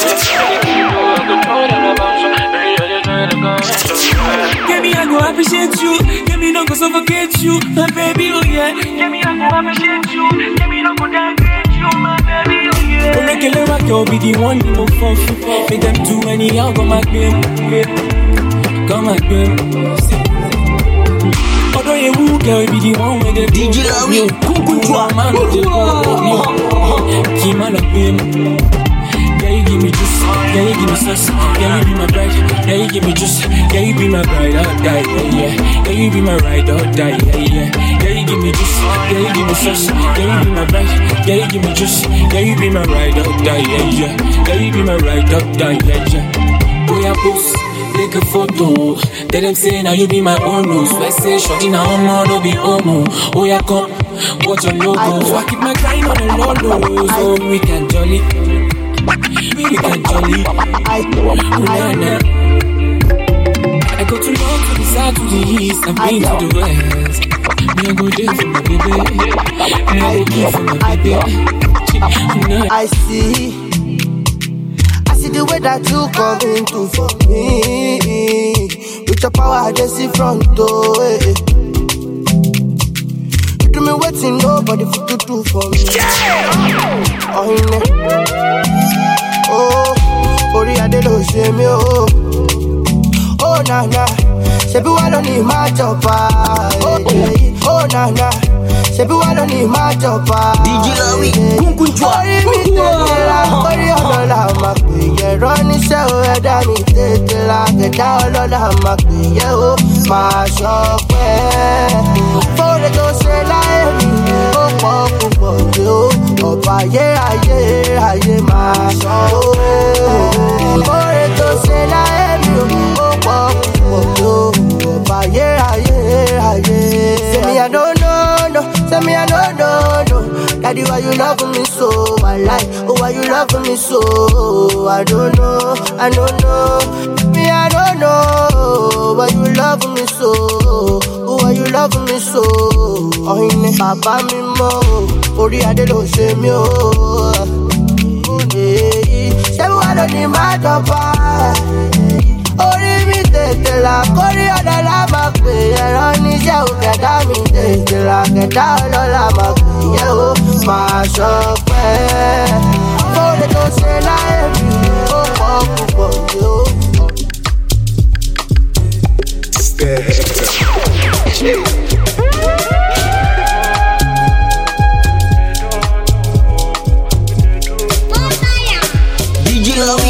Get me, I go appreciate you. Get me, no go suffocate you, my baby, oh yeah. Get me, I go appreciate you. Get me, no go downgrade you, my baby, oh yeah. Don't make a little rock, you'll be the one you go for. Make them do anyhow, go my game, go my game. Although you woo, girl, be the one with the D J Larry, Kukunjwa, man, with the go, keep my love him. Yeah, you give me juice, yeah, you give me sauce, yeah, you be my bride, yeah, you give me juice, yeah, you be my bride, or die, yeah, yeah, yeah, you be my ride, or die, yeah, yeah, yeah, you give me juice, yeah, you give me sauce, yeah, you be my bride, yeah, you give me juice, yeah, you be my ride, or die, yeah, yeah, yeah, you be my ride, or die, yeah, yeah. Boy, I post. Take a photo, tell them say now you be my own no. So I say shorty now I'm no be homo. Oh yeah come, watch your logo. So I keep my grind on the low low. So we can jolly, we can jolly. Oh, nah, nah. I go too long to the south to the east, I've been to the west. Me I go there for my baby, me I go there for my baby. I see. See the way that you come into for me. With your power, I just see front door. Eh. You do me waiting, nobody for to do for me. Yeah. Oh, yeah. Oh, Ori Adelo, say me, oh. Oh, na na. Sebi walo ni my chopper. Oh, na na. Sebi walo ni my chopper. D J Larry, Kukunjwa. Ori mi tete la, ori olola ma pe ye. Roni se o eda mi tete la, keda olola ma pe ye o. Ma sope, fore to se la emi, o po po yo. Oba ye aye aye ma sope, fore to se la emi, o po po yo. Oba ye aye aye. Say me I don't know, no. Say me I don't know, no. Daddy, why you love me so? I like, oh, why you love me so? I don't know, I don't know. Me, I don't know. Why you love me so? Oh, why you love me so? Oh, in Papa, me mo. Ori Adelo, say me, oh. ló ní má jọba. Orí mi tètè là kórí ọ̀dọ̀ la máa pè ẹ̀rọ níṣẹ́ ò kẹ̀dá mi tètè là kẹ̀dá ọlọ́lá máa pè yẹ ó máa ṣọpẹ́. Fóònù tó ṣe láyé mi ó pọ̀ púpọ̀ yóò. D J Lowy,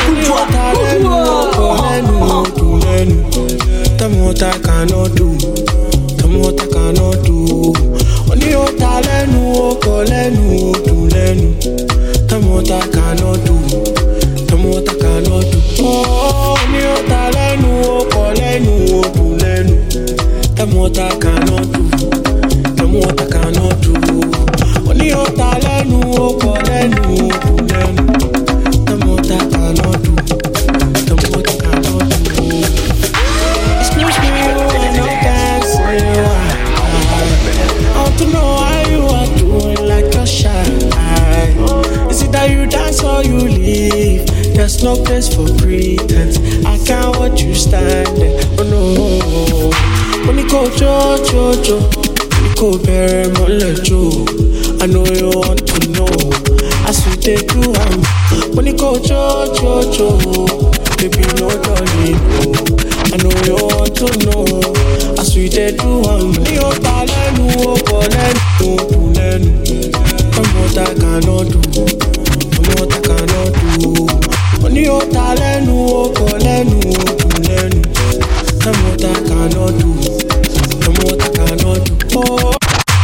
tell me what I cannot do. Tell me what I cannot do. Only your talent, no colenu, do lenu. Tell me what I cannot do. Tell me what I cannot do. Oh, only your talent, no colenu, do lenu. Tell me what I cannot do. Tell me what I cannot do. Only your talent, no colenu, do lenu. Tell me what I cannot do. Tell me what I cannot do. Excuse me, I know that's why you are. I want to know how you are doing like you're shy. Is it that you dance or you leave? There's no place for pretense. I can't watch you stand there. Oh no. When you go jo jo jo, you go bury my lejo. I know you want to know. I sweet they do am. When you go jo jo jo, baby no darling no. I know you want to know. I sweet they do am. Ni o talenu o kolenu o lenu. Tell me what I cannot do. Tell me what I cannot do. Ni o talenu o kolenu o lenu. Tell me what I cannot do. Tell me what I cannot do. Oh.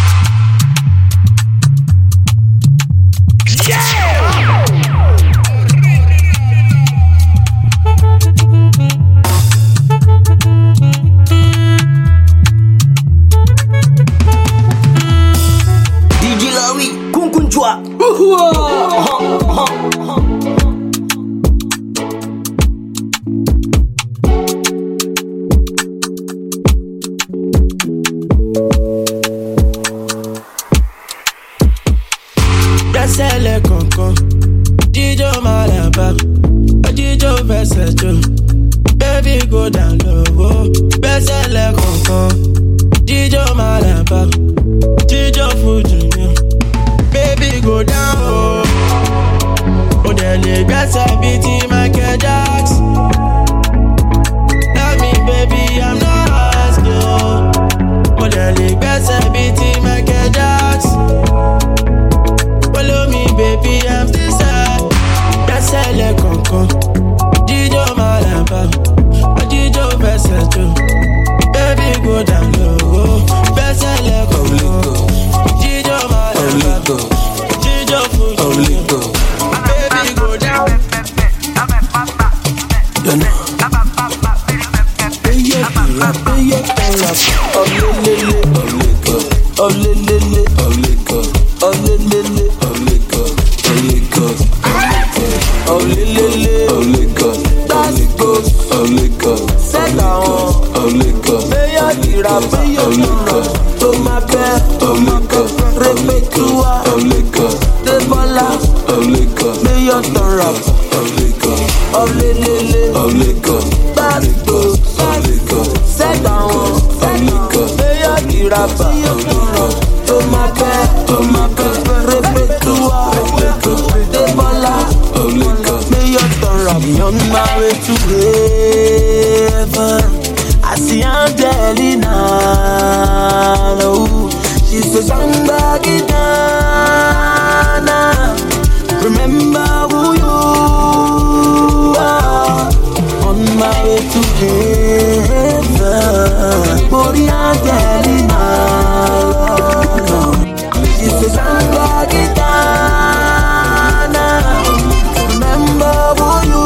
Gbẹ́sẹ̀lẹ̀ kankan, jíjó Malabar, jíjó fẹsẹ̀ jó, baby go down low. Gbẹ́sẹ̀lẹ̀ kankan, jíjó Malabar, jíjó Fuji ni, baby go down low. Ó dẹ̀ lè gbẹ́sẹ̀ bíi ti Michael Jackson. Tell me baby I'm not asking. Ó dẹ̀ lè gbẹ́sẹ̀ bíi ti Michael Jackson. Follow me, baby, I'm still sad. Gbẹ́sẹ̀lẹ̀ kankan, jíjó Malabar, jíjó fẹsẹ̀ jó, baby go down low. Gbẹ́sẹ̀lẹ̀ kankan, jíjó Malabar, jíjó Fuji, baby go down. You know. Eye kira, eye kira, olelele, olelele, olelele, olelele. Oh, lele, oh, Lagos, oh, Lagos, oh, Lagos, set down, oh, Lagos, Beya Kira, Beya Kira, to my bed, oh, Lagos, Repetua, oh, Lagos, Debola, oh, Lagos, Beya Torab, oh, Lagos, oh, lele, oh, Lagos, Bastos, oh, Lagos, set down, oh, Lagos, Beya Kira, Beya Kira, to my bed, oh, my bed, Repetua, oh, Lagos, Debola. I'm on my way to heaven. I see Angelina. Oh, she says I'm back down. Remember who you are. On my way to heaven. Body Angelina. She says I'm back down. Remember who you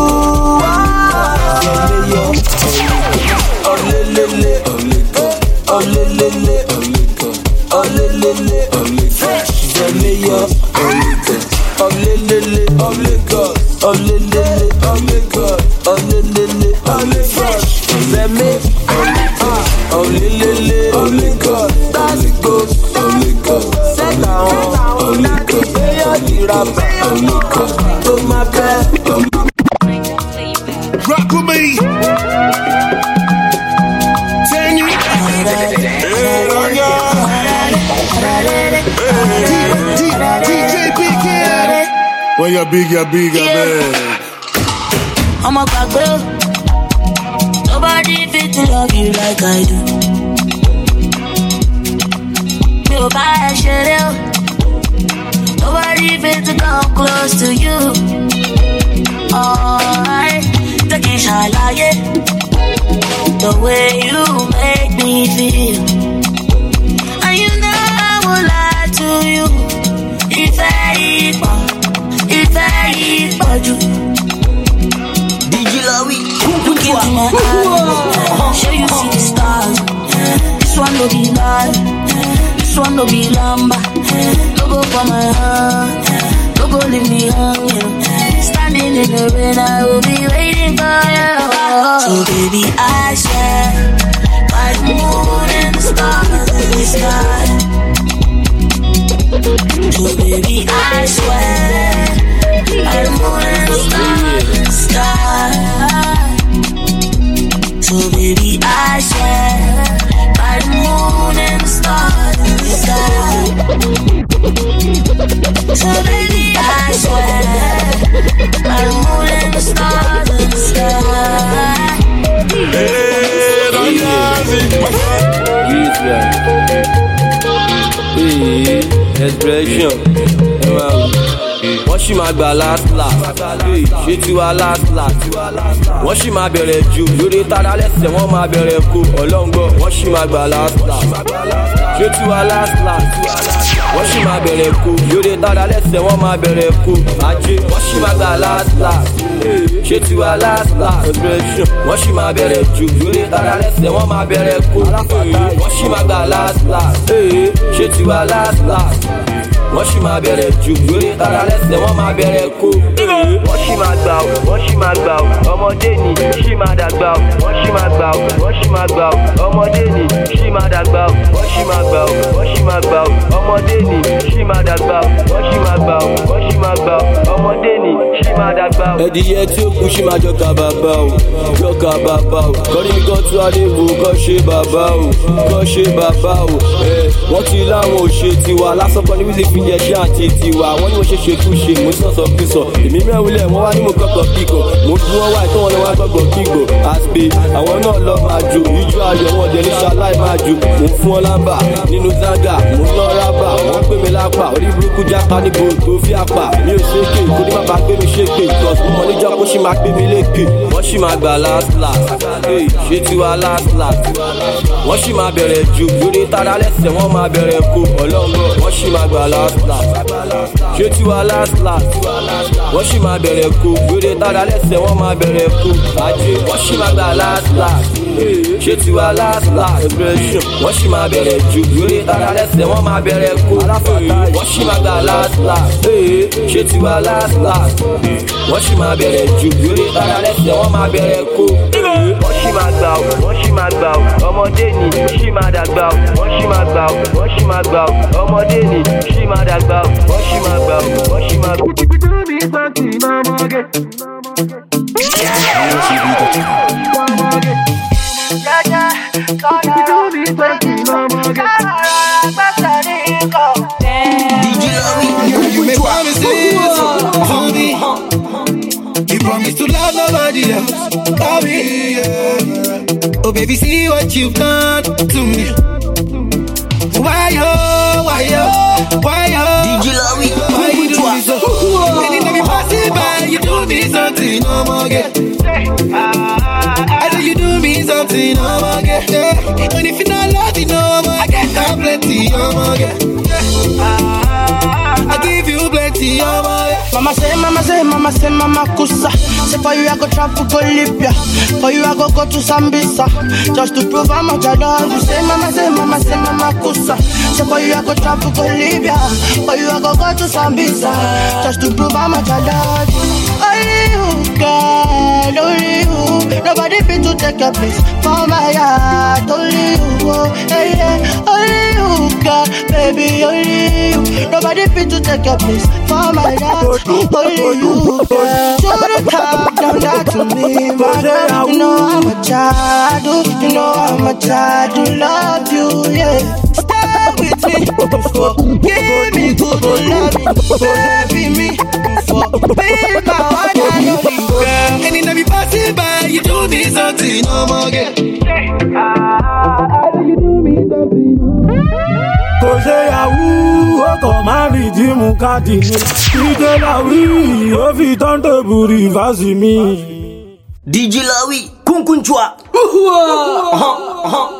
are. Oh lele, oh lele, oh lele, oh lele, oh lele, fresh. Zemeyo, oh lele, oh lele, oh lele, oh lele, oh lele, oh lele, oh lele, fresh. Zeme, oh lele, oh lele, that's good, oh lele, set down, oh lele, beya kira, oh lele. To my bed, oh When you're big, you're big, I beg. I'm a bad girl. Nobody fit to love you like I do. You buy a shit. Nobody fit to come close to you. Alright, the kishala, yeah. The way you make me feel. And you know I won't lie to you. If I eat, if I eat for you. Did you love it? Look into my eyes, show you see the stars. This one no be lie, this one no be lamba. No go for my heart, no go leave me hanging. Standing in the rain, I will be waiting for you. So baby, I swear, by the moon and the stars in the sky. So baby, I swear, by the moon and the stars in the sky. So baby, I swear, by the moon and the stars in the sky. So baby, I swear, by the moon and the stars in the sky. Hey, expression. Wọ́n ṣì máa gbà last last, ṣé tiwa last last. Wọ́n ṣì máa bẹ̀rẹ̀ jù lórí tara lẹ́sẹ̀ wọ́n máa bẹ̀rẹ̀ kó ọlọ́ngbọ́. Wọ́n ṣì máa gbà last last, ṣé tiwa last last. Wọ́n ṣì máa bẹ̀rẹ̀ kó lórí tara lẹ́sẹ̀ wọ́n máa bẹ̀rẹ̀ kó ajé. Wọ́n ṣì máa gbà last last, ṣé tiwa last last. Wọ́n ṣì máa bẹ̀rẹ̀ jù lórí tara lẹ́sẹ̀ wọ́n máa bẹ̀rẹ̀ kó. Wọ́n ṣì máa gbà last last, ṣé tiwa last last. Wọ́n ṣì máa bẹ̀rẹ̀ jù lórí tara lẹ́sẹ̀ wọ́n máa bẹ̀rẹ̀ kó. Wọ́n ṣì máa gbà ó, wọ́n ṣì máa gbà ó, ọmọdé ni ṣì máa dàgbà ó. Wọ́n ṣì máa gbà ó, wọ́n ṣì máa gbà ó, ọmọdé ni ṣì máa dàgbà ó. Wọ́n ṣì máa gbà ó, wọ́n ṣì máa gbà ó, ọmọdé ni ṣì máa dàgbà ó. Wọ́n ṣì máa gbà ó, wọ́n ṣì máa gbà ó, ọmọdé ni ṣì máa dàgbà ó. Ẹ̀dìyẹ tí ó kú ṣì máa jọka bàbá o, jọka bàbá o. Kọ́rí mi kan tún adéwò kọ́ ṣe bàbá o, kọ́ ṣe bàbá o. Wọ́n ti láwọn ò ṣe tiwa lásán kan ní wíṣí fi yẹ ṣé àti tiwa. Wọ́n ní mo ṣe ṣe kú ṣe mo sọ̀sọ̀ kú sọ. Èmi mẹ́wulẹ̀ wọ́n wá ní mo kọ́kọ́ kíkọ. Mo bí wọ́n wá ìtọ́ wọn lọ wá gbọ́gbọ́ kíkọ. Àsìpé àwọn náà lọ máa jò ìjọ ayọ̀ wọn jẹ́ ní ṣaláì máa jò. Mo fún ọ lámbà nínú zága, mo ná rábà. Wọ́n pè mí lápá, orí burúkú jápa níbo tó fi àpà. Mi ò ṣèké, kò ní bàbá gbé mi ṣépè. Cause mo mọ̀ níjọ́ kó ṣì máa gbé mi lékè. Wọ́n ṣì máa gbà last last, ṣé tiwa last last. Wọ́n ṣì máa bẹ̀rẹ̀ jù lórí tara lẹ́sẹ̀ wọ́n máa bẹ̀rẹ̀ kó ọlọ́ngbọ́. Wọ́n ṣì máa gbà last last, ṣé tiwa last last. Wọ́n ṣì máa bẹ̀rẹ̀ kó lórí tara lẹ́sẹ̀ wọ́n máa bẹ̀rẹ̀ kó ajé. Wọ́n ṣì máa gbà last last, ṣé tiwa last last. Wọ́n ṣì máa bẹ̀rẹ̀ jù lórí tara lẹ́sẹ̀ wọ́n máa bẹ̀rẹ̀ kó. Wọ́n ṣì máa gbà last last, ṣé tiwa last last. Wọ́n ṣì máa bẹ̀rẹ̀ jù lórí tara lẹ́sẹ̀ wọ́n máa bẹ̀rẹ̀ kó. Wọ́n ṣì máa gbà ó, wọ́n ṣì máa gbà ó, ọmọdé ni ṣì máa dàgbà ó. Wọ́n ṣì máa gbà ó, wọ́n ṣì máa gbà ó, ọmọdé ni ṣì máa dàgbà ó. Wọ́n ṣì máa gbà ó, wọ́n ṣì máa gbà ó. You may promise it to me. You promise to love nobody else. Love me, yeah. Oh baby, see what you've done to me. Why yo, why yo, why yo? Did you love me? Why you do me so? Anytime you pass it by, you do me something, no more get. I know you do me something, no more get. And if you not love it, no more, I get that plenty, no more get. I give you plenty, no more. Mama say, mama say, mama say, mama kusa. Say for you I go travel go Libya. For you I go go to Sambisa. Just to prove how much I love you. Say mama say, mama say, mama kusa. Say for you I go travel go Libya. For you I go go to Sambisa. Just to prove how much I love you. Only you, girl, only you. Nobody fit to take your place for my heart. Only you, oh, hey, yeah. Only you, girl, baby, only you. Nobody fit to take your place for my heart. Only you, girl. Should've come down that to me, my girl. You know I'm a child, you know I'm a child to love you, yeah. Stay with me, give me good love, baby me. Feel my one and only girl. And in every passing by, you do me something, no more girl. You do me something. Kò ṣe yahoo, ó kàn máa rí jímù káàdì mi. Ìjọ làwí, ó fi tọ́ńtòbù rìvásì mi. D J Lawi, Kunkunchwa.